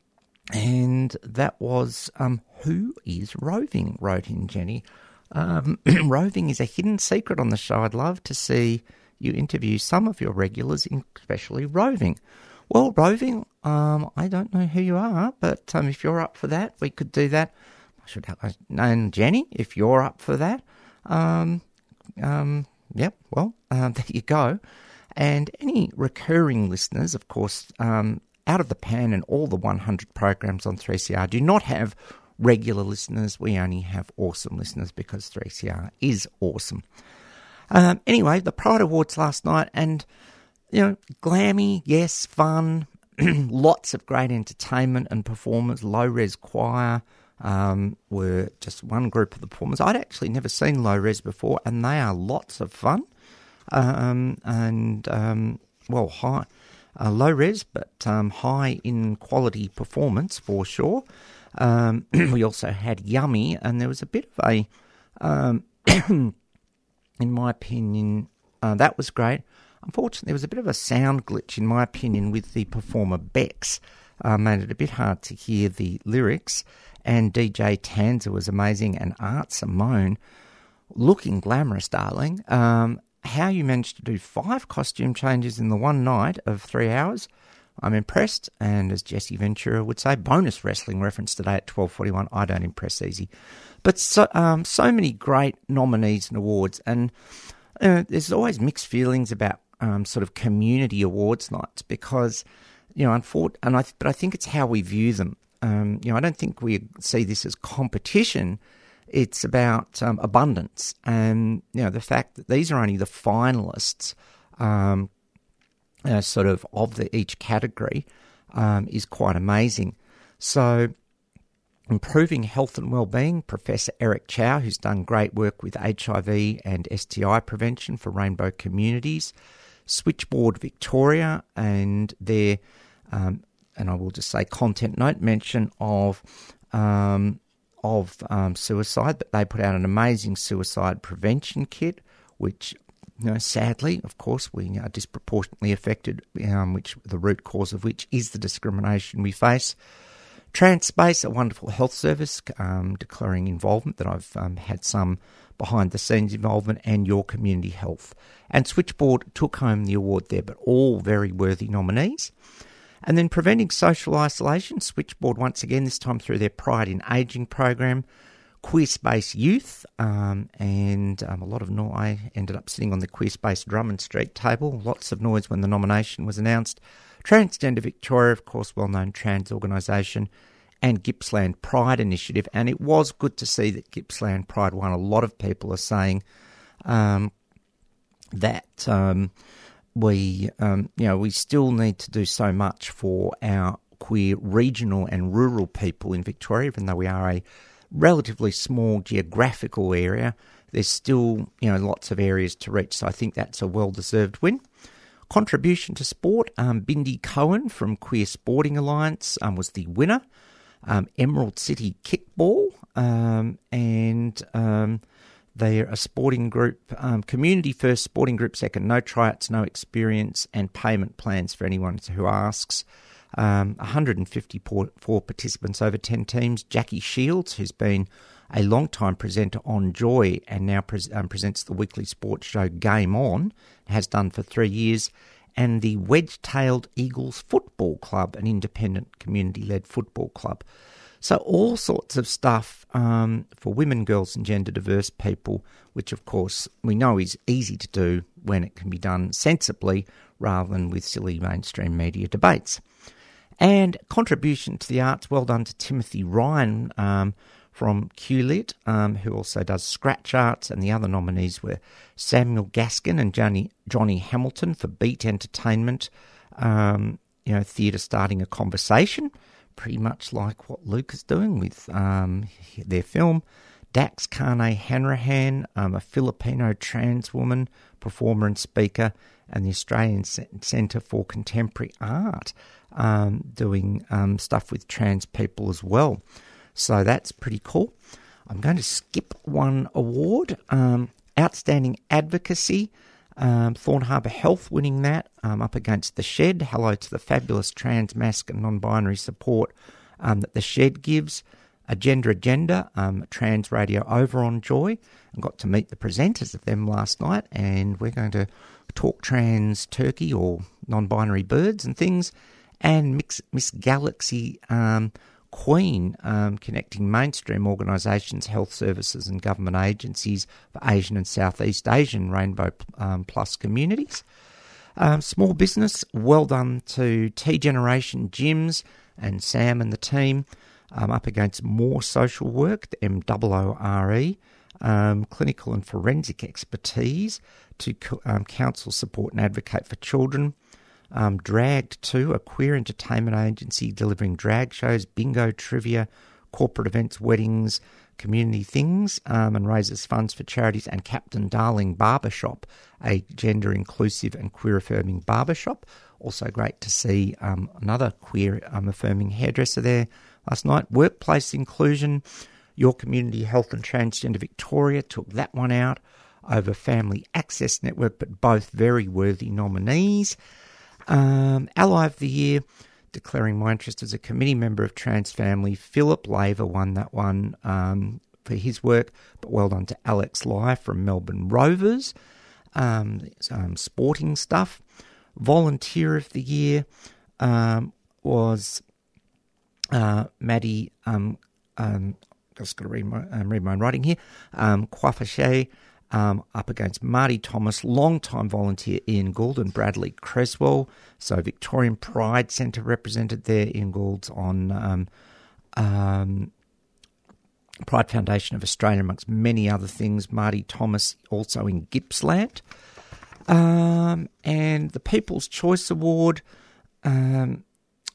And that was, um, who is Roving, wrote in Jenny. Um, Roving is a hidden secret on the show. I'd love to see you interview some of your regulars, especially Roving. Well, Roving, um, I don't know who you are, but um, if you're up for that, we could do that. I should have known Jenny, if you're up for that. Um, um, yep, well, uh, there you go. And any recurring listeners, of course, um, Out of the Pan and all the one hundred programs on three C R do not have regular listeners. We only have awesome listeners because three C R is awesome. Um, anyway, the Pride Awards last night, and, you know, glammy, yes, fun, lots of great entertainment and performers. Low Res Choir um, were just one group of the performers. I'd actually never seen Low Res before, and they are lots of fun. Um, and, um, well, high, uh, low res, but um, high in quality performance for sure. Um, we also had Yummy, and there was a bit of a, um, in my opinion, uh, that was great. Unfortunately, there was a bit of a sound glitch, in my opinion, with the performer Bex. Uh, made it a bit hard to hear the lyrics. And D J Tanza was amazing, and Art Simone, looking glamorous, darling. Um, how you managed to do five costume changes in the one night of three hours, I'm impressed. And as Jesse Ventura would say, bonus wrestling reference today at twelve forty-one, I don't impress easy. But so, um, so many great nominees and awards, and uh, there's always mixed feelings about um, sort of community awards nights because, you know, unfor- and I, but I think it's how we view them. Um, you know, I don't think we see this as competition. It's about um, abundance, and you know the fact that these are only the finalists, um, uh, sort of of the each category, um, is quite amazing. So, improving health and well-being, Professor Eric Chow, who's done great work with H I V and S T I prevention for rainbow communities, Switchboard Victoria, and their, um, and I will just say content note mention of. Um, of um, suicide, but they put out an amazing suicide prevention kit, which, you know, sadly, of course, we are disproportionately affected, um, which the root cause of which is the discrimination we face. Transspace, a wonderful health service, um, declaring involvement that I've um, had some behind-the-scenes involvement, and Your Community Health. And Switchboard took home the award there, but all very worthy nominees. And then Preventing Social Isolation, Switchboard once again, this time through their Pride in Ageing program, Queer Space Youth, um, and um, a lot of noise. I ended up sitting on the Queer Space Drummond Street table, lots of noise when the nomination was announced. Transgender Victoria, of course, well-known trans organisation, and Gippsland Pride Initiative. And it was good to see that Gippsland Pride won. A lot of people are saying um, that... Um, We, um, you know, we still need to do so much for our queer regional and rural people in Victoria, even though we are a relatively small geographical area. There's still, you know, lots of areas to reach, so I think that's a well-deserved win. Contribution to sport, um, Bindi Cohen from Queer Sporting Alliance um, was the winner. Um, Emerald City Kickball, um, and... Um, They're a sporting group, um, community-first sporting group second, no tryouts, no experience, and payment plans for anyone who asks. Um, one hundred fifty-four participants over ten teams. Jackie Shields, who's been a long-time presenter on Joy and now pre- um, presents the weekly sports show Game On, has done for three years. And the Wedge-Tailed Eagles Football Club, an independent community-led football club. So all sorts of stuff um, for women, girls and gender-diverse people, which, of course, we know is easy to do when it can be done sensibly rather than with silly mainstream media debates. And contribution to the arts, well done to Timothy Ryan um, from Q Lit, um, who also does scratch arts, and the other nominees were Samuel Gaskin and Johnny, Johnny Hamilton for Beat Entertainment, um, you know, theatre starting a conversation, pretty much like what Luke is doing with um, their film. Dax Kane Hanrahan, um, a Filipino trans woman, performer and speaker, and the Australian Centre for Contemporary Art, um, doing um, stuff with trans people as well. So that's pretty cool. I'm going to skip one award. Um, Outstanding Advocacy, Um, Thorn Harbour Health winning that, um, up against The Shed. Hello to the fabulous trans, masc and non-binary support um, that The Shed gives. Agenda Agenda, um, trans radio over on Joy. I got to meet the presenters of them last night, and we're going to talk trans turkey or non-binary birds and things. And Mix, Miss Galaxy um, Queen, um, connecting mainstream organisations, health services and government agencies for Asian and Southeast Asian Rainbow um, Plus communities. Um, small business, well done to T-Generation Gyms and Sam and the team, um, up against More Social Work, the M O O R E, um, clinical and forensic expertise to co- um, counsel, support and advocate for children. Um, Dragged too, a queer entertainment agency delivering drag shows, bingo, trivia, corporate events, weddings, community things, um, and raises funds for charities. And Captain Darling Barbershop, a gender-inclusive and queer-affirming barbershop. Also great to see um, another queer-affirming um, hairdresser there last night. Workplace inclusion, Your Community Health and Transgender Victoria took that one out over Family Access Network, but both very worthy nominees. Um, Ally of the Year, declaring my interest as a committee member of Trans Family, Philip Laver won that one um, for his work, but well done to Alex Lai from Melbourne Rovers. Um, um, sporting stuff. Volunteer of the Year um, was uh, Maddie, um, um, just got to read my, um, read my own writing here, um, Kwafashe, um, up against Marty Thomas, long-time volunteer Ian Gould and Bradley Creswell. So Victorian Pride Centre represented there, Ian Gould's on um, um, Pride Foundation of Australia, amongst many other things. Marty Thomas also in Gippsland. Um, and the People's Choice Award, um,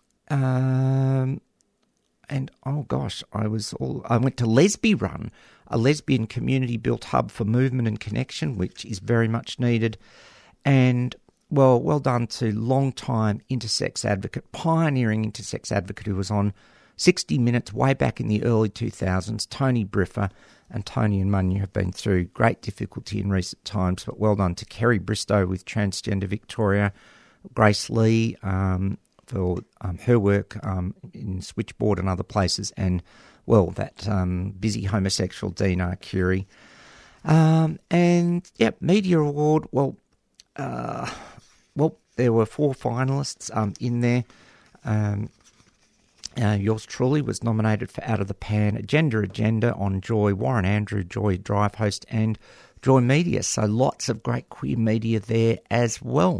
um, and oh gosh, I was all, I went to Lesbi Run, a lesbian community-built hub for movement and connection, which is very much needed. And well, well done to long-time intersex advocate, pioneering intersex advocate who was on sixty minutes way back in the early two thousands, Tony Briffa. And Tony and Munya have been through great difficulty in recent times, but well done to Kerry Bristow with Transgender Victoria, Grace Lee um, for um, her work um, in Switchboard and other places, and, well, that um, busy homosexual Dean Arcuri. Um, and, yeah, Media Award, well, uh, well, there were four finalists um, in there. Um Uh, yours truly was nominated for Out of the Pan, Gender Agenda on Joy, Warren Andrew, Joy Drive host, and Joy Media. So lots of great queer media there as well.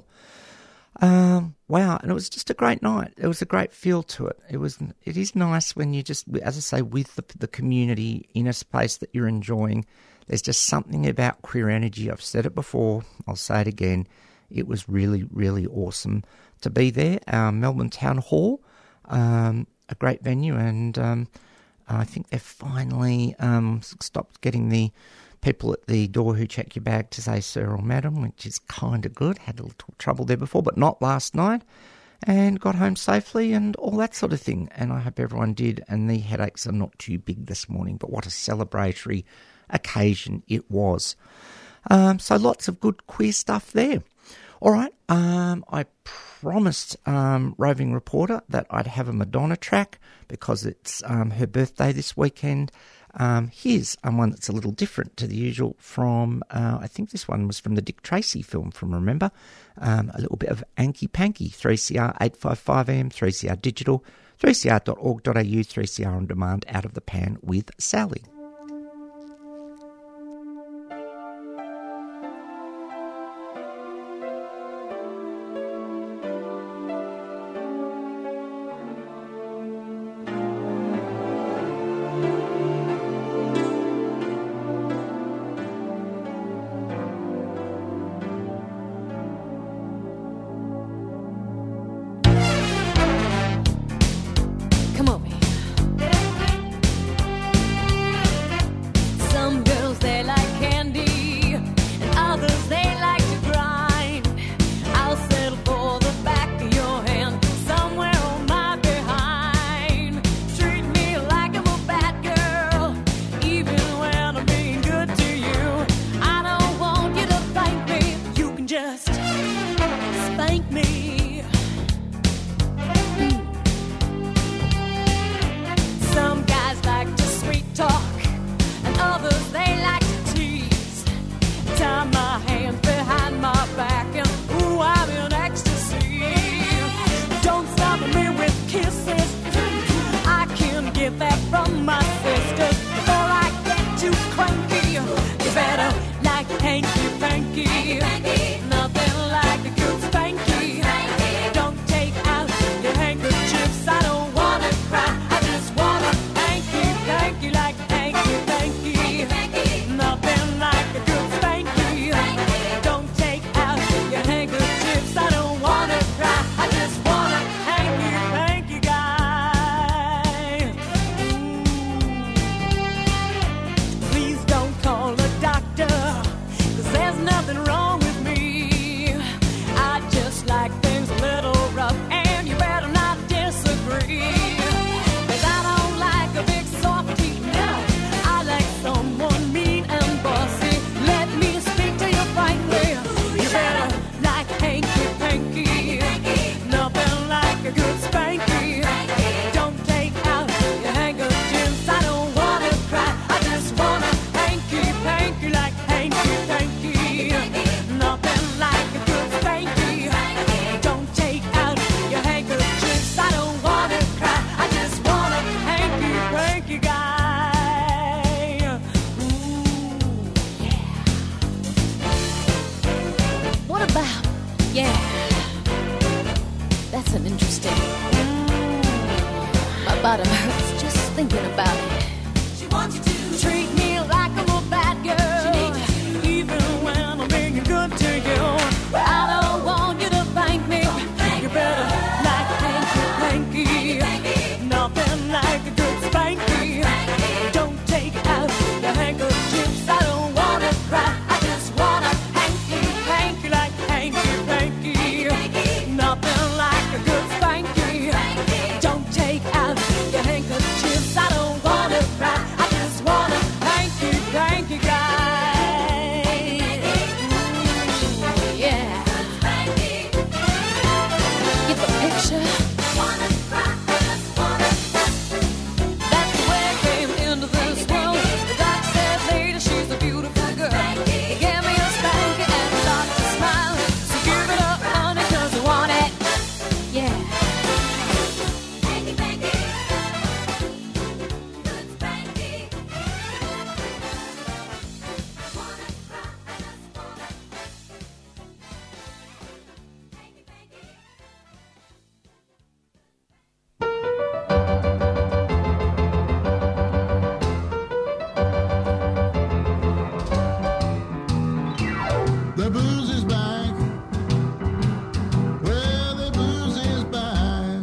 Um, wow, and it was just a great night. It was a great feel to it. It was. It is nice when you just, as I say, with the, the community in a space that you're enjoying. There's just something about queer energy. I've said it before. I'll say it again. It was really, really awesome to be there. Um, Melbourne Town Hall. Um, a great venue, and um, I think they've finally um, stopped getting the people at the door who check your bag to say sir or madam, which is kind of good. Had a little trouble there before, but not last night, and got home safely and all that sort of thing, and I hope everyone did, and the headaches are not too big this morning, but what a celebratory occasion it was. Um, so lots of good queer stuff there. All right, um, I promised um, Roving Reporter that I'd have a Madonna track because it's um, her birthday this weekend. Um, here's um, one that's a little different to the usual from, uh, I think this one was from the Dick Tracy film from Remember, um, a little bit of Anky Panky, three C R eight fifty-five A M, three C R Digital, three c r dot org dot a u, three C R On Demand, Out of the Pan with Sally. Come over here. nasty. My bottom hurts just thinking about it. She wants you to treat me like I'm a bad girl, even when I'm being good to you. I don't want you to thank me. You better like hanky panky, nothing like a good spanky. Don't take out the handkerchiefs. I don't wanna cry. I just wanna hanky panky like hanky panky. Nothing like a good spanky. Don't take out the handkerchiefs. I don't wanna cry. I just wanna hanky panky guy. Ooh, yeah. Get the picture. That's the way I came into this world. The doc said later she's a beautiful girl. He gave me a spanky and the doctor smiled. So give it up, honey, 'cause I want it. Yeah. Hanky panky. Good spanky. Wanna cry, I just wanna. Hanky panky. The booze is back. Well, the booze is back.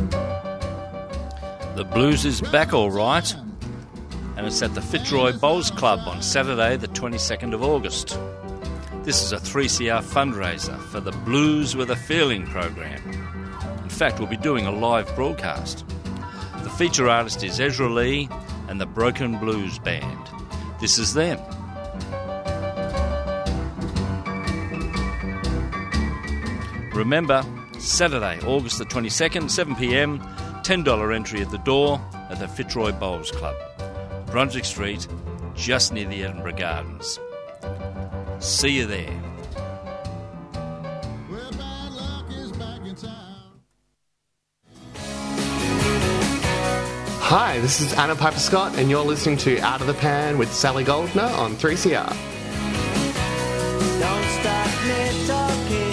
The blues is back all right, and it's at the Fitzroy Bowls Club on Saturday the twenty-second of August. This is a three C R fundraiser for the Blues with a Feeling program. In fact, we'll be doing a live broadcast. The feature artist is Ezra Lee and the Broken Blues Band. This is them. Remember, Saturday, August the twenty-second, seven p m, ten dollars entry at the door at the Fitzroy Bowls Club, Brunswick Street, just near the Edinburgh Gardens. See you there. Well, bad luck is back in town. Hi, this is Anna Piper Scott, and you're listening to Out of the Pan with Sally Goldner on three C R. Don't stop me talking.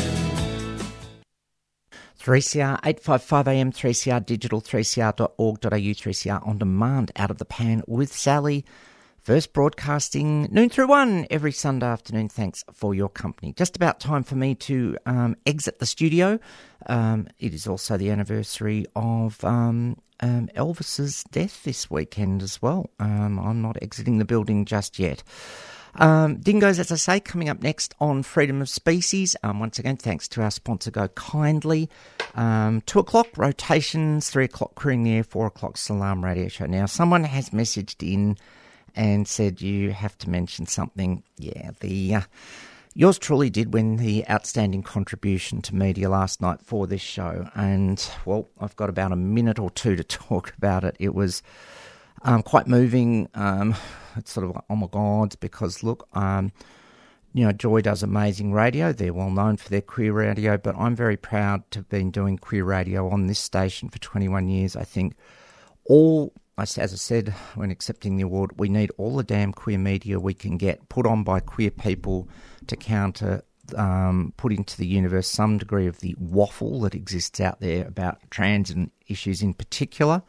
three C R, eight fifty-five A M, three C R Digital, three c r dot org dot a u, three C R On Demand, Out of the Pan with Sally. First broadcasting noon through one every Sunday afternoon. Thanks for your company. Just about time for me to um, exit the studio. Um, it is also the anniversary of um, um, Elvis's death this weekend as well. Um, I'm not exiting the building just yet. Um, Dingoes, as I say, coming up next on Freedom of Species. Um, once again, thanks to our sponsor, Go Kindly. Um, two o'clock, Rotations, three o'clock, Queering the Air, four o'clock, Salam Radio Show. Now, someone has messaged in and said you have to mention something. Yeah, the uh, yours truly did win the outstanding contribution to media last night for this show. And, well, I've got about a minute or two to talk about it. It was um, quite moving. Um, it's sort of like, oh my God, because look, um, you know, Joy does amazing radio. They're well known for their queer radio, but I'm very proud to have been doing queer radio on this station for twenty-one years. I think all, as I said, when accepting the award, we need all the damn queer media we can get put on by queer people to counter, um, put into the universe some degree of the waffle that exists out there about trans and issues in particular.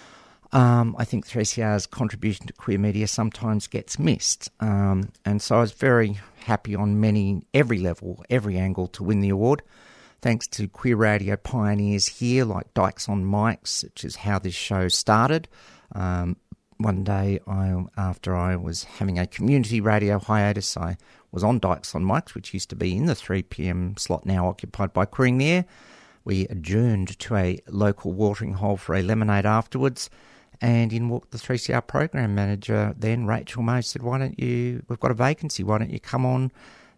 Um, I think three C R's contribution to queer media sometimes gets missed. Um, and so I was very happy on many, every level, every angle to win the award. Thanks to queer radio pioneers here like Dykes on Mics, which is how this show started. Um, one day I, after I was having a community radio hiatus, I was on Dykes on Mics, which used to be in the three p m slot now occupied by Queering the Air. We adjourned to a local watering hole for a lemonade afterwards. And in walked the three C R program manager then, Rachel May, said, why don't you, we've got a vacancy, why don't you come on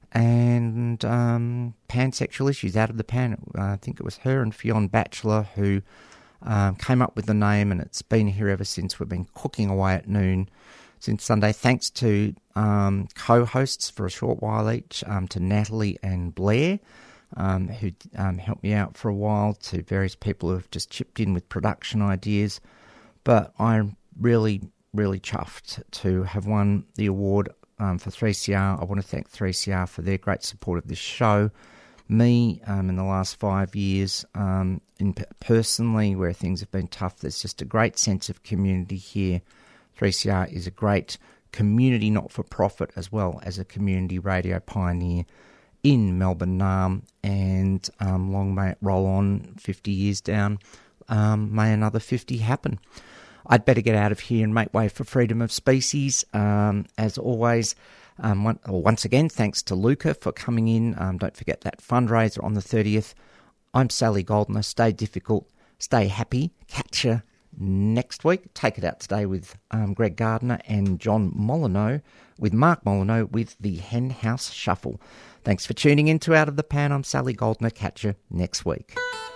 and um, pansexual issues, Out of the Pan. Uh, I think it was her and Fionn Batchelor who um, came up with the name, and it's been here ever since. We've been cooking away at noon since Sunday, thanks to um, co-hosts for a short while each, um, to Natalie and Blair, um, who um, helped me out for a while, to various people who have just chipped in with production ideas. But I'm really, really chuffed to have won the award um, for three C R. I want to thank three C R for their great support of this show, me um, in the last five years, um, in personally, where things have been tough, there's just a great sense of community here. three C R is a great community not-for-profit as well as a community radio pioneer in Melbourne, Naarm, and um, long may it roll on, fifty years down, um, may another fifty happen. I'd better get out of here and make way for freedom of species. Um, as always, um, one, once again, thanks to Luca for coming in. Um, don't forget that fundraiser on the thirtieth. I'm Sally Goldner. Stay difficult, stay happy. Catch you next week. Take it out today with um, Greg Gardner and John Molyneux, with Mark Molyneux with the Hen House Shuffle. Thanks for tuning in to Out of the Pan. I'm Sally Goldner. Catch you next week.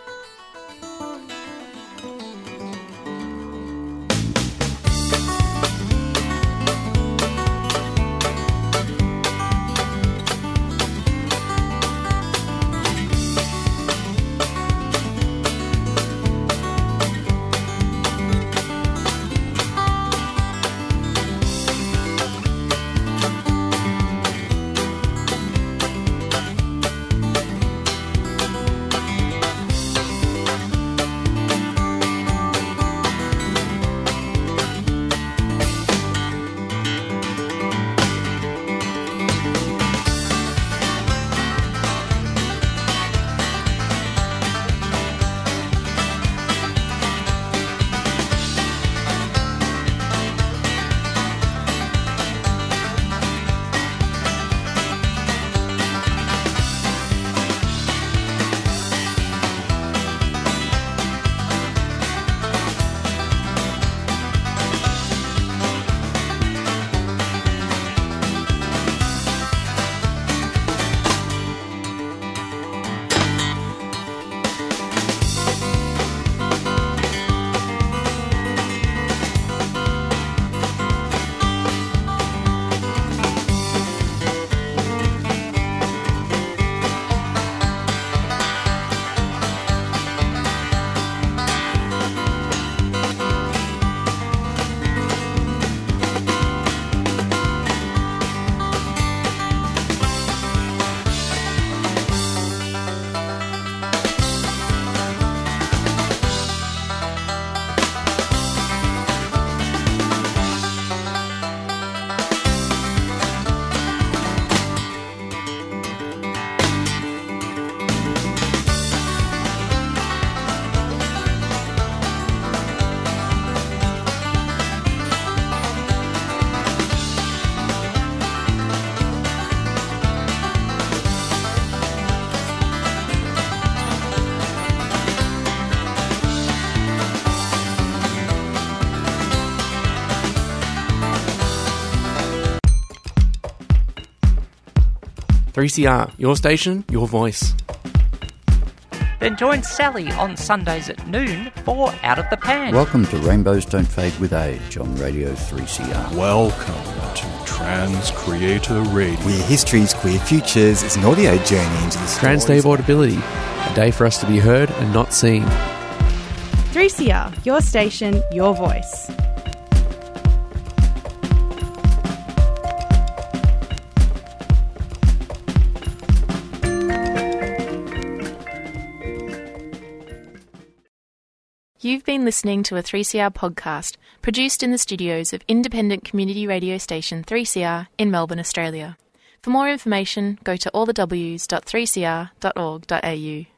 three C R, your station, your voice. Then join Sally on Sundays at noon for Out of the Pan. Welcome to Rainbows Don't Fade with Age on Radio three C R. Welcome to Trans Creator Radio. Queer histories, queer futures. It's an audio journey into the stories. Trans Day of Audibility, a day for us to be heard and not seen. three C R, your station, your voice. You've been listening to a three C R podcast produced in the studios of independent community radio station three C R in Melbourne, Australia. For more information, go to all the w s dot three c r dot org dot a u.